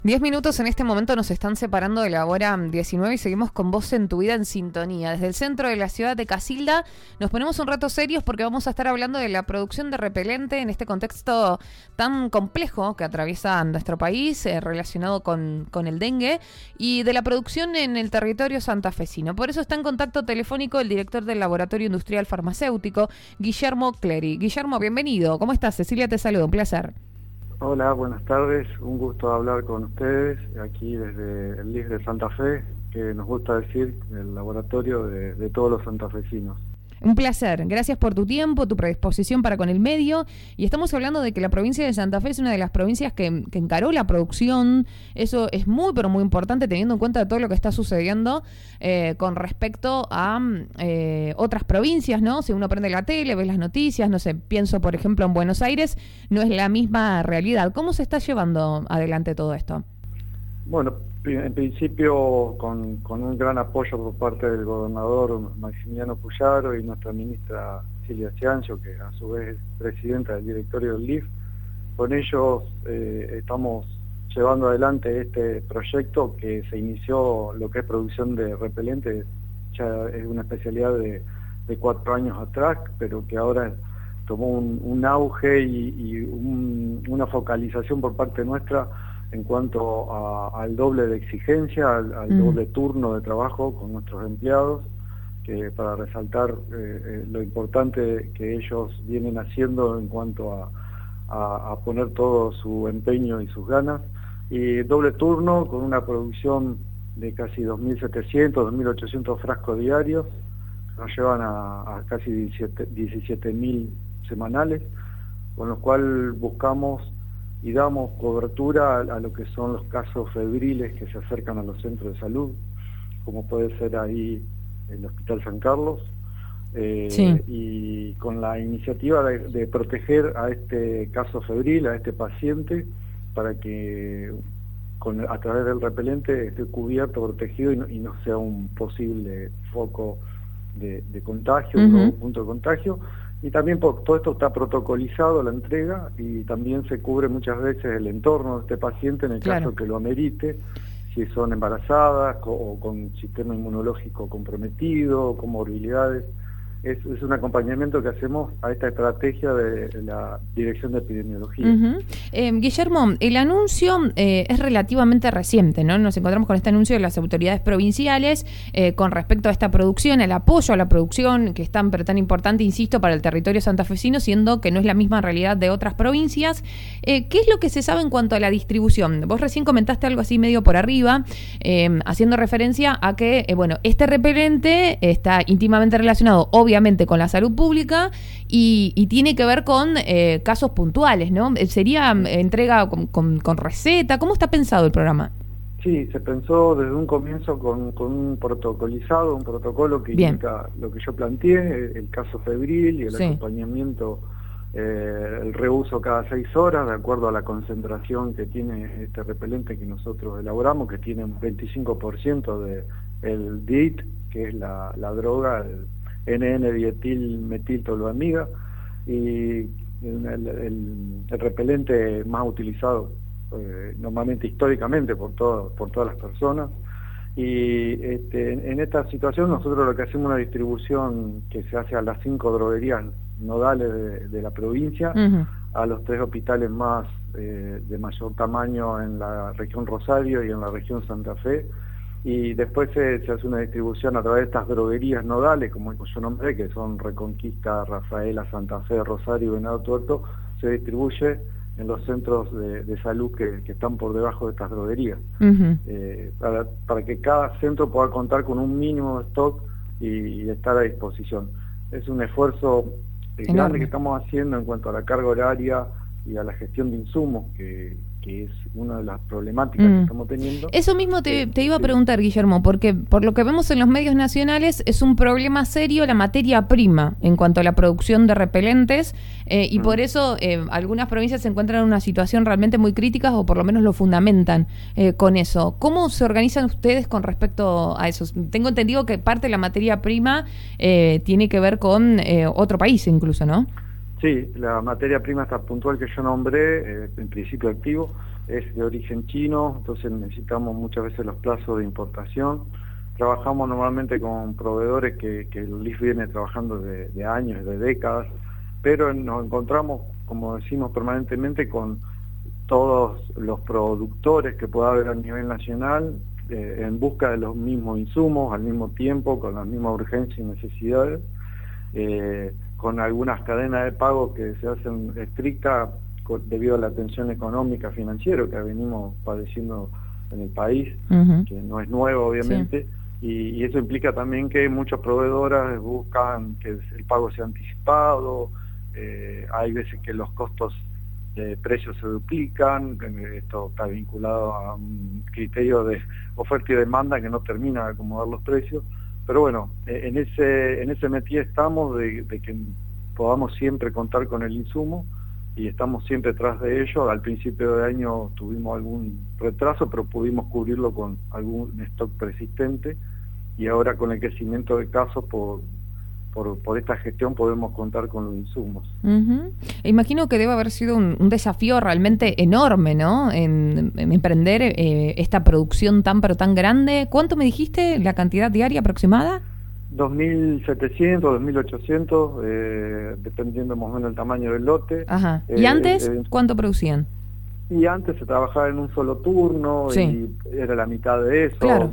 10 minutos en este momento nos están separando de la hora 19 y seguimos con Vos en tu vida en sintonía. Desde el centro de la ciudad de Casilda nos ponemos un rato serios porque vamos a estar hablando de la producción de repelente en este contexto tan complejo que atraviesa nuestro país relacionado con el dengue y de la producción en el territorio santafesino. Por eso está en contacto telefónico el director del Laboratorio Industrial Farmacéutico, Guillermo Clery. Guillermo, bienvenido. ¿Cómo estás? Cecilia te saluda, un placer. Hola, buenas tardes. Un gusto hablar con ustedes aquí desde el LIF de Santa Fe, que nos gusta decir el laboratorio de todos los santafesinos. Un placer. Gracias por tu tiempo, tu predisposición para con el medio. Y estamos hablando de que la provincia de Santa Fe es una de las provincias que encaró la producción. Eso es muy, pero muy importante teniendo en cuenta todo lo que está sucediendo con respecto a otras provincias, ¿no? Si uno prende la tele, ve las noticias, no sé, pienso por ejemplo en Buenos Aires, no es la misma realidad. ¿Cómo se está llevando adelante todo esto? Bueno, en principio con un gran apoyo por parte del gobernador Maximiliano Puyaro y nuestra ministra Silvia Ciancio, que a su vez es presidenta del directorio del LIF. Con ellos estamos llevando adelante este proyecto que se inició, lo que es producción de repelente, ya es una especialidad de 4 años atrás, pero que ahora tomó un auge y una focalización por parte nuestra en cuanto al doble de exigencia, al doble turno de trabajo con nuestros empleados, que para resaltar lo importante que ellos vienen haciendo en cuanto a poner todo su empeño y sus ganas, y doble turno con una producción de casi 2.700, 2.800 frascos diarios, que nos llevan a casi 17.000 semanales, con lo cual buscamos y damos cobertura a lo que son los casos febriles que se acercan a los centros de salud, como puede ser ahí el Hospital San Carlos, Sí. Y con la iniciativa de proteger a este caso febril, a este paciente, para que a través del repelente esté cubierto, protegido y no sea un posible foco de contagio, un nuevo punto de contagio. Y también todo esto está protocolizado, la entrega, y también se cubre muchas veces el entorno de este paciente en el caso que lo amerite, si son embarazadas o con sistema inmunológico comprometido, comorbilidades. Es un acompañamiento que hacemos a esta estrategia de la Dirección de Epidemiología. Guillermo, el anuncio es relativamente reciente, ¿no? Nos encontramos con este anuncio de las autoridades provinciales con respecto a esta producción, el apoyo a la producción, que es tan importante, insisto, para el territorio santafesino, siendo que no es la misma realidad de otras provincias. ¿Qué es lo que se sabe en cuanto a la distribución? Vos recién comentaste algo así medio por arriba, haciendo referencia a que, este repelente está íntimamente relacionado, obviamente, con la salud pública y tiene que ver con casos puntuales, ¿no? ¿Sería entrega con receta? ¿Cómo está pensado el programa? Sí, se pensó desde un comienzo con un protocolizado, un protocolo que indica lo que yo planteé, el caso febril y el acompañamiento, el reuso cada 6 horas, de acuerdo a la concentración que tiene este repelente que nosotros elaboramos, que tiene un 25% del DIT, que es la droga, el NN-dietilmetiltoluamida, y el repelente más utilizado normalmente históricamente por todas las personas. Y en esta situación nosotros lo que hacemos es una distribución que se hace a las 5 droguerías nodales de la provincia, a los 3 hospitales más de mayor tamaño en la región Rosario y en la región Santa Fe, y después se hace una distribución a través de estas droguerías nodales, como yo nombré, que son Reconquista, Rafaela, Santa Fe, Rosario y Venado Tuerto. Se distribuye en los centros de salud que están por debajo de estas droguerías, para que cada centro pueda contar con un mínimo de stock y estar a disposición. Es un esfuerzo grande que estamos haciendo en cuanto a la carga horaria y a la gestión de insumos, que es una de las problemáticas que estamos teniendo. Eso mismo te iba a preguntar, Guillermo, porque por lo que vemos en los medios nacionales es un problema serio la materia prima en cuanto a la producción de repelentes, y por eso algunas provincias se encuentran en una situación realmente muy crítica, o por lo menos lo fundamentan con eso. ¿Cómo se organizan ustedes con respecto a eso? Tengo entendido que parte de la materia prima tiene que ver con otro país incluso, ¿no? Sí, la materia prima esta puntual que yo nombré, en principio activo, es de origen chino, entonces necesitamos muchas veces los plazos de importación. Trabajamos normalmente con proveedores que el LIF viene trabajando de años, de décadas, pero nos encontramos, como decimos permanentemente, con todos los productores que pueda haber a nivel nacional en busca de los mismos insumos, al mismo tiempo, con la misma urgencia y necesidades, con algunas cadenas de pago que se hacen estrictas debido a la tensión económica financiera que venimos padeciendo en el país, que no es nuevo obviamente, y eso implica también que muchas proveedoras buscan que el pago sea anticipado, hay veces que los costos de precios se duplican, esto está vinculado a un criterio de oferta y demanda que no termina de acomodar los precios, pero bueno, en ese métier estamos de que podamos siempre contar con el insumo y estamos siempre tras de ello. Al principio de año tuvimos algún retraso, pero pudimos cubrirlo con algún stock persistente y ahora con el crecimiento de casos por esta gestión podemos contar con los insumos. Imagino que debe haber sido un desafío realmente enorme, ¿no? En emprender esta producción tan pero tan grande. ¿Cuánto me dijiste la cantidad diaria aproximada? 2.700, 2.800, dependiendo más o menos del tamaño del lote. Ajá. ¿Y antes cuánto producían? Y antes se trabajaba en un solo turno y era la mitad de eso, claro.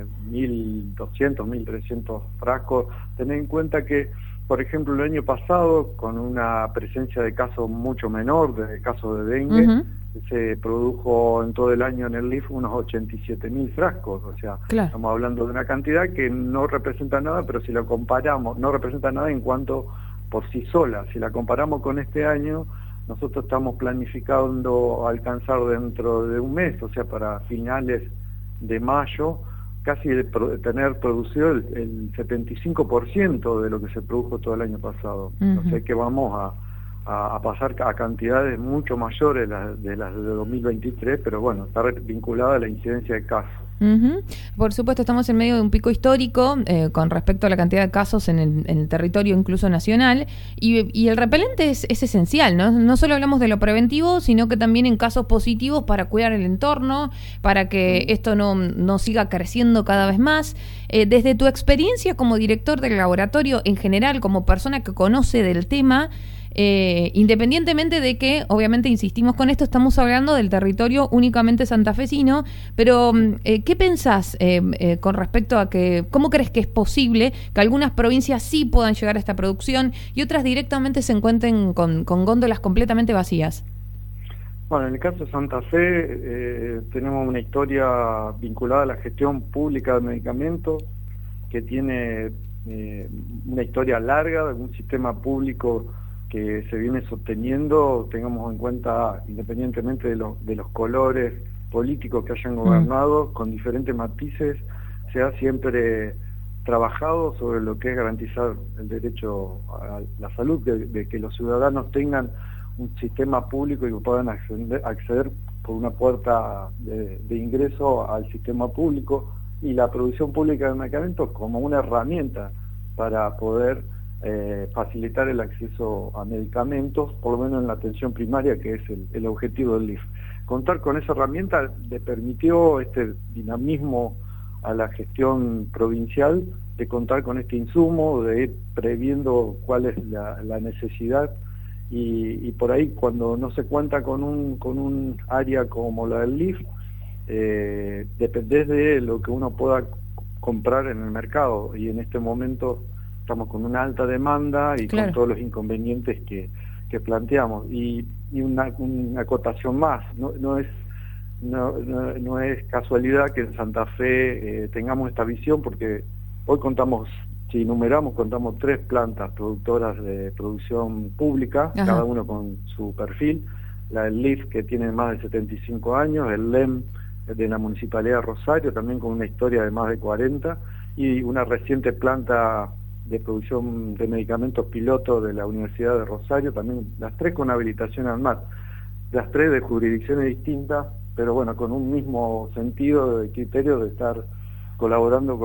1.200, 1.300 frascos. Tened en cuenta que, por ejemplo, el año pasado, con una presencia de casos mucho menor, de casos de dengue, se produjo en todo el año en el LIF unos 87.000 frascos, o sea, claro, estamos hablando de una cantidad que no representa nada, pero si la comparamos, no representa nada en cuanto por sí sola. Si la comparamos con este año, nosotros estamos planificando alcanzar dentro de un mes, o sea, para finales de mayo, casi tener producido el 75% de lo que se produjo todo el año pasado. O sea que vamos a pasar a cantidades mucho mayores de las de 2023, pero bueno, está vinculada a la incidencia de casos. Por supuesto, estamos en medio de un pico histórico con respecto a la cantidad de casos en el territorio incluso nacional, y el repelente es esencial, ¿no? No solo hablamos de lo preventivo, sino que también en casos positivos para cuidar el entorno, para que esto no siga creciendo cada vez más. Desde tu experiencia como director del laboratorio en general, como persona que conoce del tema, independientemente de que, obviamente, insistimos con esto, estamos hablando del territorio únicamente santafesino, pero ¿qué pensás con respecto a cómo crees que es posible que algunas provincias sí puedan llegar a esta producción y otras directamente se encuentren con góndolas completamente vacías? Bueno, en el caso de Santa Fe tenemos una historia vinculada a la gestión pública de medicamentos que tiene una historia larga de un sistema público que se viene sosteniendo, tengamos en cuenta, independientemente de los colores políticos que hayan gobernado, con diferentes matices, se ha siempre trabajado sobre lo que es garantizar el derecho a la salud, de que los ciudadanos tengan un sistema público y que puedan acceder por una puerta de ingreso al sistema público, y la producción pública de medicamentos como una herramienta para poder facilitar el acceso a medicamentos, por lo menos en la atención primaria, que es el objetivo del LIF. Contar con esa herramienta le permitió este dinamismo a la gestión provincial de contar con este insumo, de ir previendo cuál es la necesidad, y por ahí cuando no se cuenta con un área como la del LIF, dependés de lo que uno pueda comprar en el mercado, y en este momento estamos con una alta demanda y claro, con todos los inconvenientes que planteamos. Y una acotación más, no es casualidad que en Santa Fe tengamos esta visión, porque hoy contamos 3 plantas productoras de producción pública, ajá, cada uno con su perfil. La del LIF, que tiene más de 75 años, el LEM de la Municipalidad de Rosario, también con una historia de más de 40, y una reciente planta de producción de medicamentos piloto de la Universidad de Rosario, también las 3 con habilitación al mar, las 3 de jurisdicciones distintas, pero bueno, con un mismo sentido de criterio de estar colaborando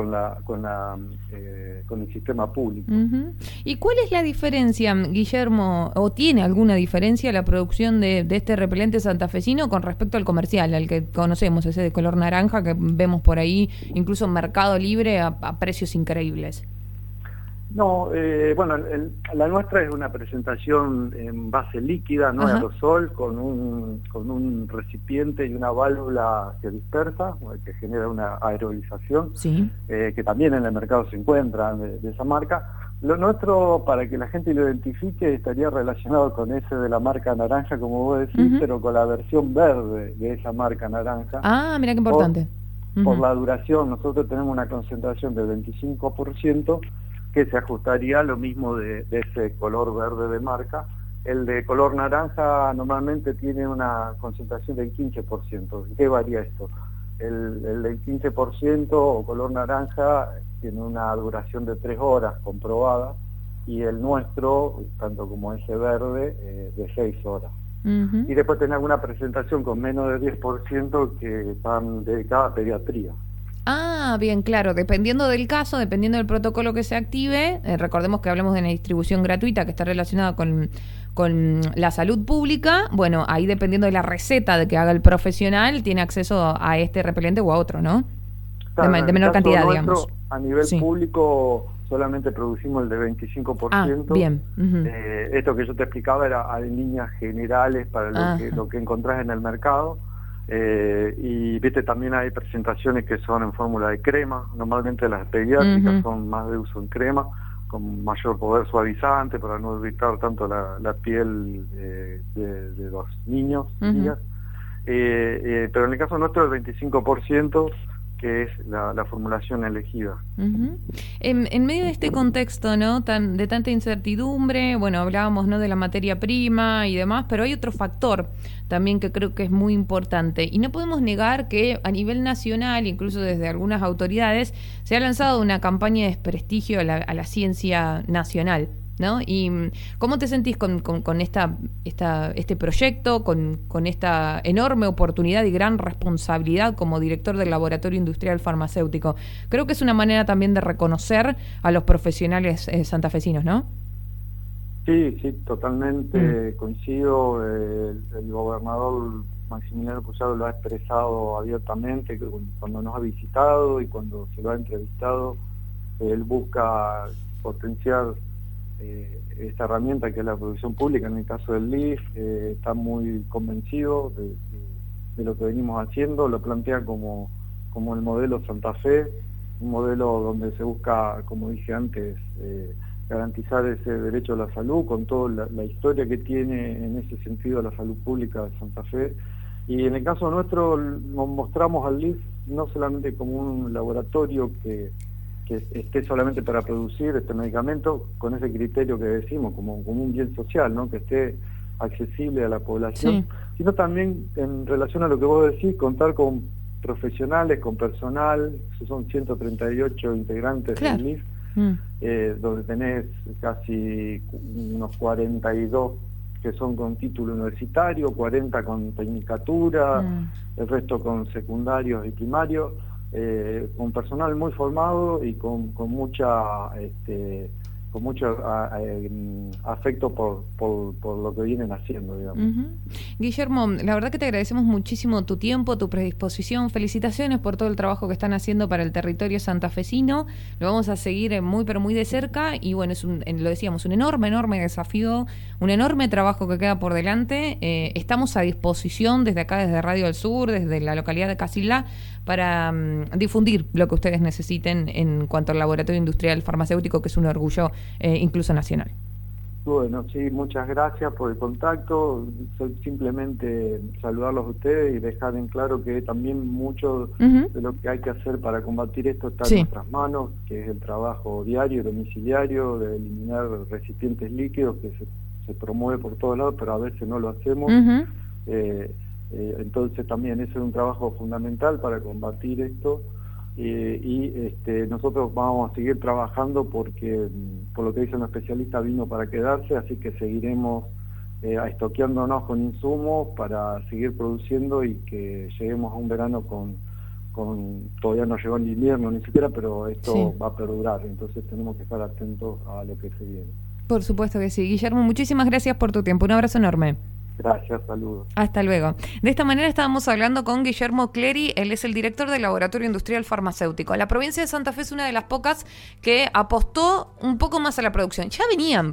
con el sistema público. Uh-huh. ¿Y cuál es la diferencia, Guillermo, o tiene alguna diferencia la producción de este repelente santafesino con respecto al comercial, al que conocemos, ese de color naranja que vemos por ahí, incluso en Mercado Libre a precios increíbles? No, bueno, la nuestra es una presentación en base líquida, no aerosol, con un recipiente y una válvula que dispersa, que genera una aerolización, sí. Que también en el mercado se encuentra de esa marca. Lo nuestro, para que la gente lo identifique, estaría relacionado con ese de la marca naranja, como vos decís, pero con la versión verde de esa marca naranja. Ah, mira qué importante. Por la duración, nosotros tenemos una concentración del 25%, que se ajustaría a lo mismo de ese color verde de marca. El de color naranja normalmente tiene una concentración del 15%. ¿Qué varía esto? El del 15% o color naranja tiene una duración de 3 horas comprobada, y el nuestro, tanto como ese verde, de 6 horas. Y después tenés alguna presentación con menos de 10% que están dedicadas a pediatría. Ah, bien, claro. Dependiendo del caso, dependiendo del protocolo que se active, recordemos que hablamos de una distribución gratuita que está relacionada con la salud pública. Bueno, ahí dependiendo de la receta de que haga el profesional, tiene acceso a este repelente o a otro, ¿no? Claro, de menor cantidad, nuestro, digamos. A nivel público solamente producimos el de 25%. Ah, bien. Esto que yo te explicaba era en líneas generales para lo que encontrás en el mercado. Y viste, también hay presentaciones que son en fórmula de crema. Normalmente las pediátricas son más de uso en crema, con mayor poder suavizante para no irritar tanto la piel de los niños y niñas. Pero en el caso nuestro el 25%, que es la formulación elegida. En medio de este contexto, ¿no?, de tanta incertidumbre, bueno, hablábamos, ¿no?, de la materia prima y demás, pero hay otro factor también que creo que es muy importante, y no podemos negar que a nivel nacional, incluso desde algunas autoridades, se ha lanzado una campaña de desprestigio a la ciencia nacional, ¿no? ¿Y cómo te sentís con este proyecto, con esta enorme oportunidad y gran responsabilidad como director del Laboratorio Industrial Farmacéutico? Creo que es una manera también de reconocer a los profesionales santafesinos, ¿no? Sí, totalmente coincido. El gobernador Maximiliano Puyaro lo ha expresado abiertamente cuando nos ha visitado y cuando se lo ha entrevistado. Él busca potenciar esta herramienta que es la producción pública. En el caso del LIF, está muy convencido de lo que venimos haciendo. Lo plantea como el modelo Santa Fe, un modelo donde se busca, como dije antes, garantizar ese derecho a la salud, con toda la historia que tiene en ese sentido la salud pública de Santa Fe. Y en el caso nuestro nos mostramos al LIF no solamente como un laboratorio que esté solamente para producir este medicamento, con ese criterio que decimos, como un bien social, ¿no?, que esté accesible a la población, sino también en relación a lo que vos decís, contar con profesionales, con personal. Son 138 integrantes del LIF, donde tenés casi unos 42 que son con título universitario, 40 con tecnicatura, el resto con secundarios y primarios, con personal muy formado y con mucho afecto por lo que vienen haciendo, digamos. Guillermo, la verdad que te agradecemos muchísimo tu tiempo, tu predisposición. Felicitaciones por todo el trabajo que están haciendo para el territorio santafesino. Lo vamos a seguir muy pero muy de cerca, y bueno, es lo decíamos, un enorme desafío, un enorme trabajo que queda por delante. Estamos a disposición desde acá, desde Radio del Sur, desde la localidad de Casilda, para difundir lo que ustedes necesiten en cuanto al laboratorio industrial farmacéutico, que es un orgullo incluso nacional. Bueno, sí, muchas gracias por el contacto. Simplemente saludarlos a ustedes y dejar en claro que también mucho de lo que hay que hacer para combatir esto está en nuestras manos, que es el trabajo diario, domiciliario, de eliminar recipientes líquidos, que se promueve por todos lados, pero a veces no lo hacemos. Entonces también ese es un trabajo fundamental para combatir esto, nosotros vamos a seguir trabajando porque, por lo que dice un especialista, vino para quedarse, así que seguiremos estoqueándonos con insumos para seguir produciendo y que lleguemos a un verano con todavía no llegó el invierno ni siquiera, pero esto Sí. va a perdurar, entonces tenemos que estar atentos a lo que se viene. Por supuesto que sí. Guillermo, muchísimas gracias por tu tiempo. Un abrazo enorme. Gracias, saludos. Hasta luego. De esta manera estábamos hablando con Guillermo Clery, él es el director del Laboratorio Industrial Farmacéutico. La provincia de Santa Fe es una de las pocas que apostó un poco más a la producción. Ya venían